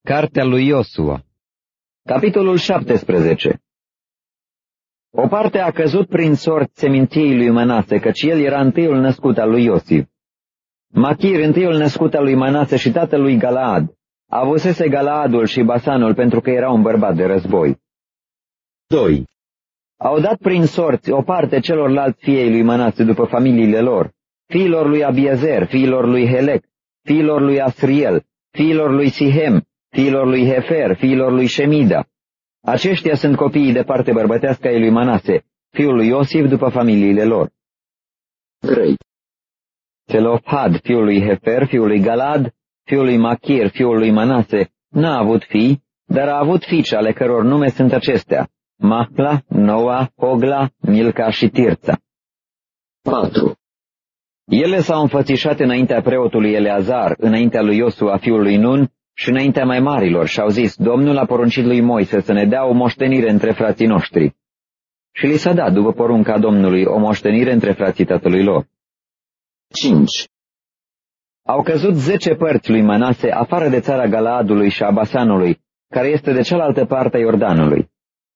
Cartea lui Iosua. Capitolul 17. O parte a căzut prin sorți seminției lui Manase, căci el era întâiul născut al lui Iosif. Machir, întâiul născut al lui Manase și tatăl lui Galaad, avusese Galaadul și Basanul pentru că era un bărbat de război. 2. Au dat prin sorți o parte celorlalți fiei lui Manase după familiile lor, fiilor lui Abiezer, fiilor lui Helec, fiilor lui Asriel, fiilor lui Sihem, fiilor lui Hefer, fiilor lui Shemida. Aceștia sunt copiii de parte bărbătească ai lui Manase, fiul lui Iosif după familiile lor. 3. Zelofhad, fiul lui Hefer, fiul lui Galad, fiul lui Machir, fiul lui Manase, n-a avut fii, dar a avut fiice ale căror nume sunt acestea: Mahla, Noa, Hogla, Milca și Tirța. 4. Ele s-au înfățișat înaintea preotului Eleazar, înaintea lui Iosua, fiul lui Nun, și înaintea mai marilor și au zis: Domnul a poruncit lui Moise să ne dea o moștenire între frații noștri. Și li s-a dat, după porunca Domnului, o moștenire între frații tatălui lor. 5. Au căzut 10 părți lui Manase, afară de țara Galaadului și a Basanului, care este de cealaltă parte a Iordanului.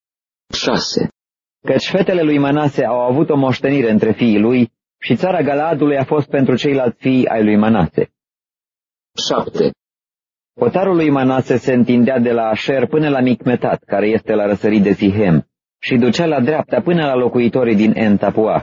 6. Căci fetele lui Manase au avut o moștenire între fiii lui și țara Galaadului a fost pentru ceilalți fii ai lui Manase. 7. Hotarul lui Manase se întindea de la Asher până la Micmetat, care este la răsărit de Sihem, și ducea la dreapta până la locuitorii din En-Tapuah.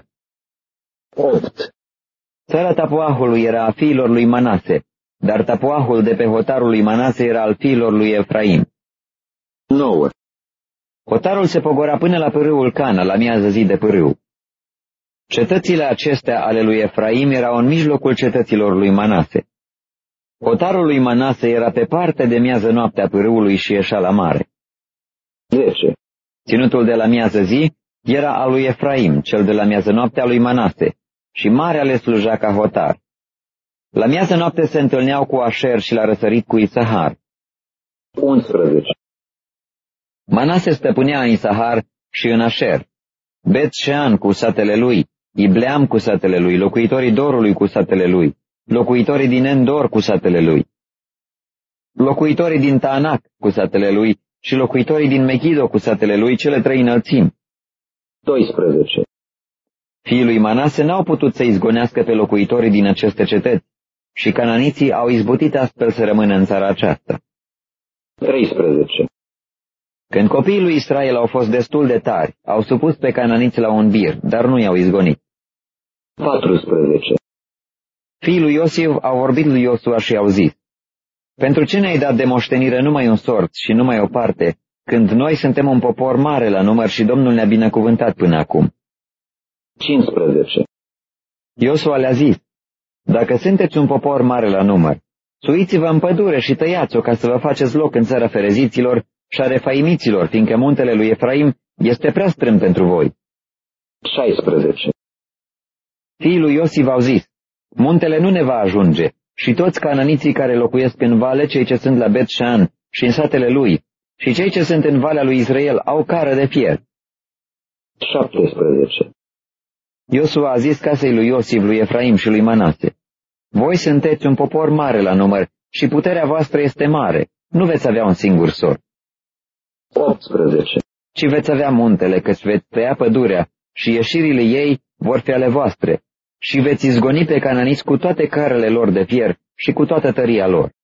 8. Țara Tapuahului era a fiilor lui Manase, dar Tapuahul de pe hotarul lui Manase era al fiilor lui Efraim. 9. Hotarul se pogora până la pârâul Cana, la miază zi de pârâu. Cetățile acestea ale lui Efraim erau în mijlocul cetăților lui Manase. Hotarul lui Manase era pe partea de miază noaptea pârâului și ieșea la mare. 10. Ținutul de la miază zi era al lui Efraim, cel de la miază noaptea lui Manase, și marea le sluja ca hotar. La miază noapte se întâlneau cu Asher și la răsărit cu Isahar. 11. Manase stăpânea în Isahar și în Asher, Bet-Shean cu satele lui, Ibleam cu satele lui, locuitorii Dorului cu satele lui, locuitorii din Endor cu satele lui, locuitorii din Taanac cu satele lui și locuitorii din Megido cu satele lui, cele 3 înălțimi. 12. Fiii lui Manase n-au putut să izgonească pe locuitorii din aceste cetăți și cananiții au izbutit astfel să rămână în țara aceasta. 13. Când copiii lui Israel au fost destul de tari, au supus pe cananiți la un bir, dar nu i-au izgonit. 14. Fiii lui Iosif au vorbit lui Iosua și au zis: Pentru ce ne-ai dat de moștenire numai un sorț și numai o parte, când noi suntem un popor mare la număr și Domnul ne-a binecuvântat până acum? 15. Iosua le-a zis: Dacă sunteți un popor mare la număr, suiți-vă în pădure și tăiați-o ca să vă faceți loc în țara fereziților și a refaimiților, fiindcă muntele lui Efraim este prea strâmb pentru voi. 16. Fiii lui Iosif au zis: Muntele nu ne va ajunge și toți cananiții care locuiesc în vale, cei ce sunt la Bet-Shean și în satele lui, și cei ce sunt în valea lui Israel au cară de fier. 17. Iosua a zis casei lui Iosif, lui Efraim și lui Manase: Voi sunteți un popor mare la număr și puterea voastră este mare, nu veți avea un singur sor. 18. Ci veți avea muntele, căci veți tăia pădurea și ieșirile ei vor fi ale voastre, și veți izgoni pe cananiți cu toate carele lor de fier și cu toată tăria lor.